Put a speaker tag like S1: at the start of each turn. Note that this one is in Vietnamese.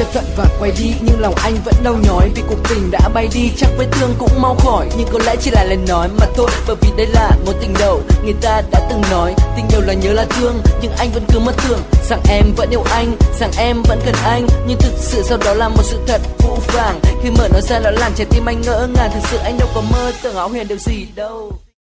S1: chấp thuận và quay đi, nhưng lòng anh vẫn đau nhói vì cuộc tình đã bay đi. Chắc vết thương cũng mau khỏi, nhưng có lẽ chỉ là lời nói mà thôi, bởi vì đây là một tình đầu. Người ta đã từng nói tình đầu là nhớ là thương, nhưng anh vẫn cứ mất tưởng rằng em vẫn yêu anh, rằng em vẫn cần anh. Nhưng thực sự sau đó là một sự thật phũ phàng, khi mở nó ra là làm trái tim anh ngỡ ngàng. Thực sự anh đâu có mơ tưởng hão huyền điều gì đâu.